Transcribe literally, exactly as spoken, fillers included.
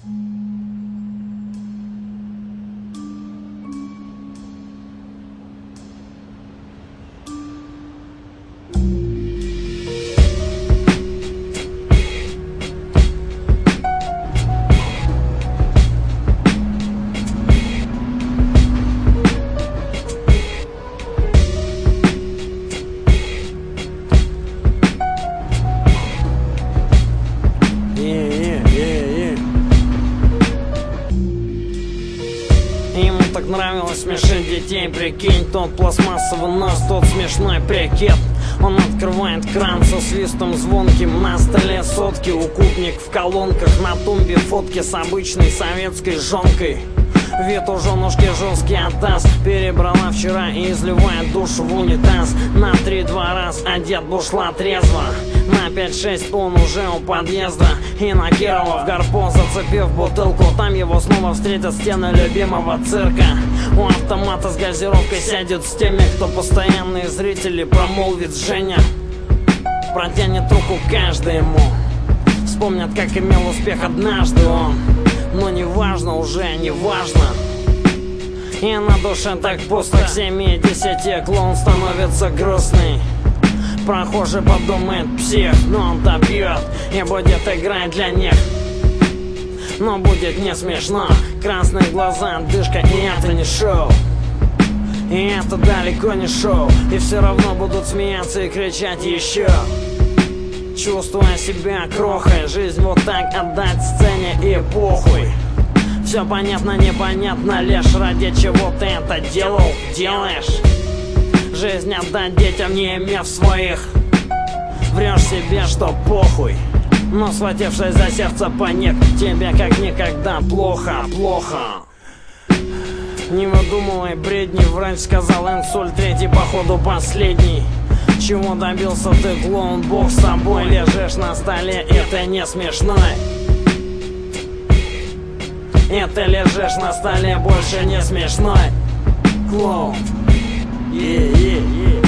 Ему так нравилось смешить детей, прикинь. Тот пластмассовый нос, тот смешной прикид. Он открывает кран со свистом звонким. На столе сотки, укупник в колонках. На тумбе фотки с обычной советской жонкой. Вид у женушки жесткий атас. Перебрала вчера и изливает душу в унитаз. На три-два раз одет бушлат трезво. На пять-шесть он уже у подъезда. И на Кирова в гарпо зацепив бутылку. Там его снова встретят стены любимого цирка. У автомата с газировкой сядет с теми, кто постоянные зрители. Промолвит Женя, протянет руку каждый ему. Вспомнят, как имел успех однажды он. Но не важно уже, не важно. И на душе так пусто. К семи-десяти клоун становится грустный. Прохожий подумает псих, но он-то пьет и будет играть для них. Но будет не смешно. Красные глаза, дышка, и это не шоу. И это далеко не шоу. И все равно будут смеяться и кричать еще. Чувствуя себя крохой, жизнь вот так отдать сцене и похуй. Все понятно, непонятно, лишь ради чего ты это делал, делаешь. Жизнь отдать детям, не имев своих. Врешь себе, что похуй. Но схватившись за сердце паник, тебе как никогда плохо, плохо. Не выдумывай бредни, врач сказал инсульт, третий походу последний. Чего добился ты, клоун, бог с тобой. Лежишь на столе, и ты не смешной. И ты лежишь на столе, больше не смешной. Клоун. Yeah, yeah, yeah.